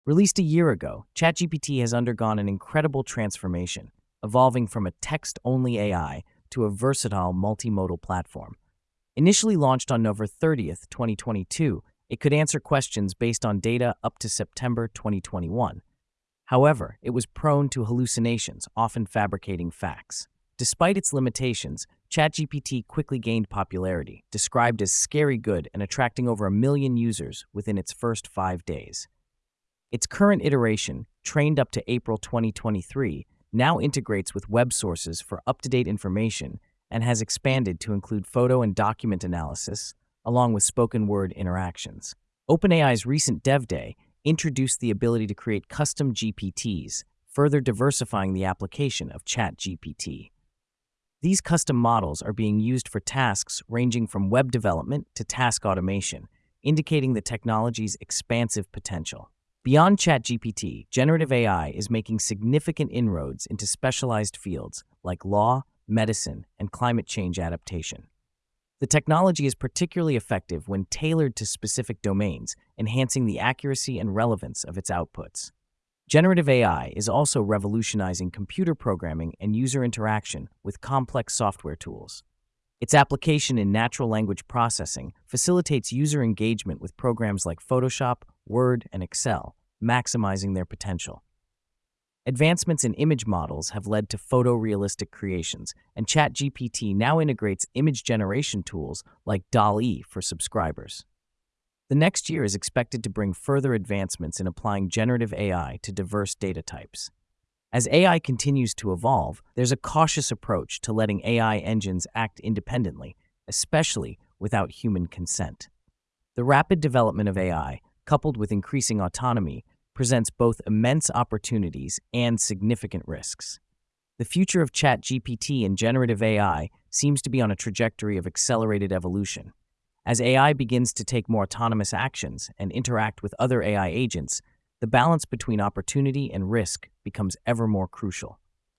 Released a year ago, ChatGPT has undergone an incredible transformation, evolving from a text-only AI to a versatile multimodal platform. Initially launched on November 30th, 2022, it could answer questions based on data up to September 2021. However, it was prone to hallucinations, often fabricating facts. Despite its limitations, ChatGPT quickly gained popularity, described as scary good and attracting over 1 million users within its first 5 days. Its current iteration, trained up to April 2023, now integrates with web sources for up-to-date information and has expanded to include photo and document analysis, along with spoken word interactions. OpenAI's recent Dev Day introduced the ability to create custom GPTs, further diversifying the application of ChatGPT. These custom models are being used for tasks ranging from web development to task automation, indicating the technology's expansive potential. Beyond ChatGPT, generative AI is making significant inroads into specialized fields like law, medicine, and climate change adaptation. The technology is particularly effective when tailored to specific domains, enhancing the accuracy and relevance of its outputs. Generative AI is also revolutionizing computer programming and user interaction with complex software tools. Its application in natural language processing facilitates user engagement with programs like Photoshop, Word, and Excel, maximizing their potential. Advancements in image models have led to photorealistic creations, and ChatGPT now integrates image generation tools like DALL-E for subscribers. The next year is expected to bring further advancements in applying generative AI to diverse data types. As AI continues to evolve, there's a cautious approach to letting AI engines act independently, especially without human consent. The rapid development of AI, coupled with increasing autonomy, presents both immense opportunities and significant risks. The future of ChatGPT and generative AI seems to be on a trajectory of accelerated evolution. As AI begins to take more autonomous actions and interact with other AI agents, the balance between opportunity and risk becomes ever more crucial.